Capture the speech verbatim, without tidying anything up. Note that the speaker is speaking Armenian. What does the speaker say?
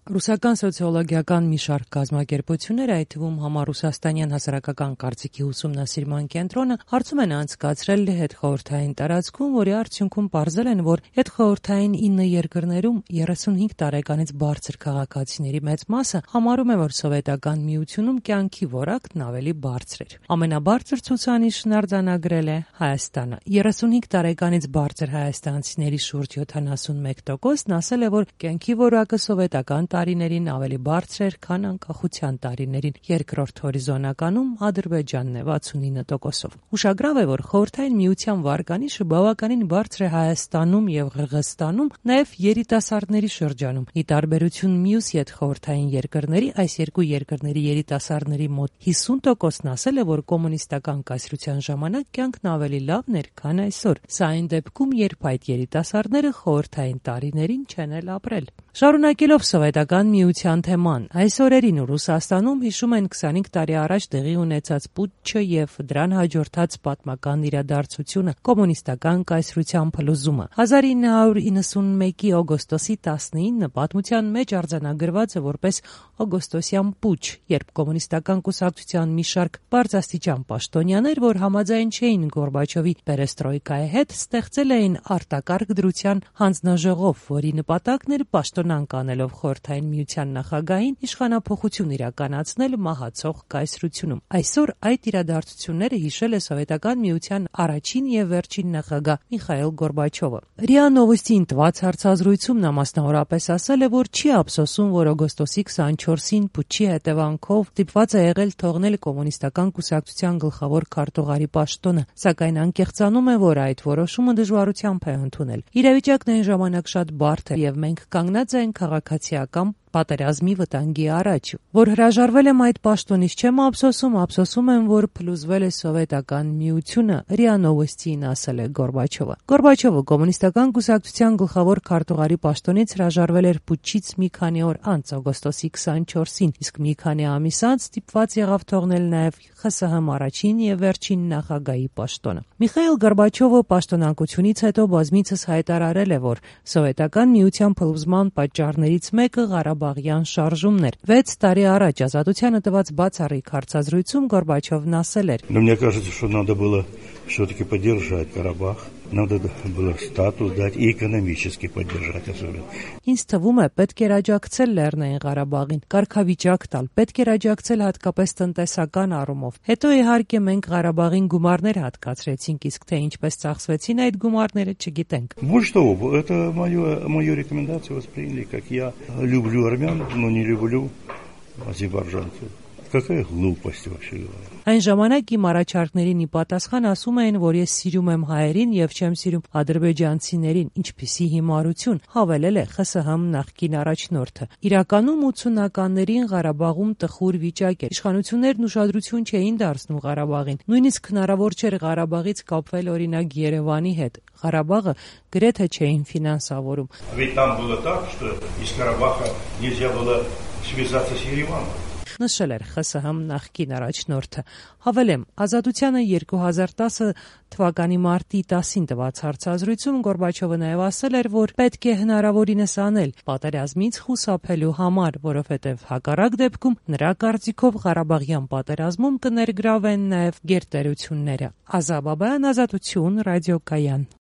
Ռուսական սոցիոլոգիական մի շարք կազմակերպություններ, այդ թվում համառուսաստանյան հասարակական կարծիքի ուսումնասիրման կենտրոնը, հարցում են անցկացրել հետխորհրդային տարածքում, որի արդյունքում պարզել են, որ հետխորհրդային ինը երկրներում երեսունհինգ տարեկանից բարձր քաղաքացիների մեծ մասը համարում է, որ Սովետական Միությունում կյանքի որակն ավելի բարձր էր։ Ամենաբարձր ցուցանիշն արձանագրել է Հայաստանը։ երեսունհինգ տարեկանից բարձր հայաստանցիների շուրջ յոթանասունմեկ տոկոսն ասել է, որ կյանքի որակը սովետական տարիներին ավելի բարձր էր, քան անկախության տարիներին։ Երկրորդ հորիզոնականում Ադրբեջանն է վաթսունինը տոկոսով։ Ուշագրավ է, որ Խորհրդային Միության վարկանիշը բավականին բարձր է Հայաստանում եւ Ղրղստանում, նաեւ երիտասարդների շրջանում։ Ի տարբերություն մյուս յետխորհրդային երկրների, այս երկու երկրների երիտասարդների մոտ հիսուն տոկոսն ասել է, որ կոմունիստական կայսրության ժամանակ կյանքն ավելի լավն էր, քան այսօր։ Սա այն դեպքում, երբ այդ երիտասարդները խորհրդային տարիներին չեն էլ ապրել։ Շարունակելով Սովետական Միության թեման, այս օրերին Ռուսաստանում հիշում են քսանհինգ տարի առաջ տեղի ունեցած պուտչը եւ դրան հաջորդած պատմական իրադարձությունը՝ կոմունիստական կայսրության փլուզումը։ հազար ինը հարյուր իննսունմեկի օգոստոսի տասնինը պատմության մեջ արձանագրված է որպես օգոստոսյան պուտչ, երբ կոմունիստական կուսակցության մի շարք բարձրաստիճան պաշտոնյաներ, որ համաձայն չէին Գորբաչովի պերեստրոյկայի հետ, ստեղծել էին արտակարգ դրության հանձնաժողով, որի նպատակն էր պաշտոնանկ անելով Խորհրդային Միության նախագահին իշխանափոխություն իրականացնել մահացող կայսրությունում։ Այսօր այդ իրադարձությունները հիշել է Սովետական Միության առաջին եւ վերջին նախագահ Միխայիլ Գորբաչովը։ ՌԻԱ Նովոստիին տված հարցազրույցում նա մասնավորապես ասել է, որ չի ափսոսում, որ օգոստոսի քսանչորսին պուտչի հետևանքով ստիպված է եղել թողնել կոմունիստական կուսակցության գլխավոր քարտուղարի պաշտոնը, սակայն անկեղծանում է, որ այդ որոշումը դժվարությամբ է ընդունել։ Իրավիճակն այն ժամանակ շատ բարդ էր եւ մենք կանգնած ենք քաղաքացիական պատերազմի վտանգի առաջ, որ հրաժարվել եմ այդ պաշտոնից չեմ ափսոսում, ափսոսում եմ, որ փլուզվել է Սովետական Միությունը, ՌԻԱ Նովոստիին ասել է Գորբաչովը։ Գորբաչովը կոմունիստական կուսակցության գլխավոր քարտուղարի պաշտոնից հրաժարվել էր պուտչից մի քանի օր անց, օգոստոսի քսանչորսին, իսկ մի քանի ամիս անց ստիպված եղավ թողնել նաև ԽՍՀՄ առաջին եւ վերջին նախագահի պաշտոնը։ Միխայիլ Գորբաչովը պաշտոնակությունից հետո բազմիցս հայտարարել է, որ Սովետական Միության փլուզման պատճառներից մեկը Ղարաբաղյան շարժումն էր։ վեց տարի առաջ Ազատությանը տված բացառիկ հարցազրույցում Գորբաչովն ասել էր. «Но мне кажется, что надо было все-таки поддержать Карабах, надо было статус дать и экономически поддержать особенно». Ինձ թվում է, պետք էր աջակցել Լեռնային Ղարաբաղին, կարգավիճակ տալ, պետք էր աջակցել հատկապես տնտեսական առումով։ Հետո իհարկե մենք Ղարաբաղին գումարներ հատկացրեցինք, իսկ թե ինչպես ծախսվեցին այդ գումարները չգիտենք։ Вот что, это мою, мою рекомендацию восприняли, как я люблю армян, но не люблю азербайджанцев. Какая глупость вообще говоря. Այն ժամանակ իմ առաջարկներին ի պատասխան ասում էին, որ ես սիրում եմ հայերին եւ չեմ սիրում ադրբեջանցիներին, ինչպիսի հիմարություն, հավելել է ԽՍՀՄ նախկին առաջնորդը։ Իրականում ութսունականներին Ղարաբաղում տխուր վիճակ էր։ Իշխանություններն ուշադրություն չէին դարձնում Ղարաբաղին։ Նույնիսկ հնարավոր չէր Ղարաբաղից կապվել օրինակ Երևանի հետ։ Ղարաբաղը գրեթե չէին ֆինանսավորում։ Ведь там было так, что из Карабаха нельзя было связаться с Ереваном. Նշել էր ԽՍՀՄ նախկին առաջնորդը։ Հավելեմ, Ազատությանը երկու հազար տասը թվականի մարտի տասին տված հարցազրույցում Գորբաչովը նաև ասել էր, որ պետք է հնարավորինս անել պատերազմից խուսափելու համար, որովհետև հակառակ դեպքում նրա կարծիքով Ղարաբաղյան պատերազմում կներգրավեն նաև գերտերությունները։ Ազա Բաբայան, Ազատություն, ռադիոկայան։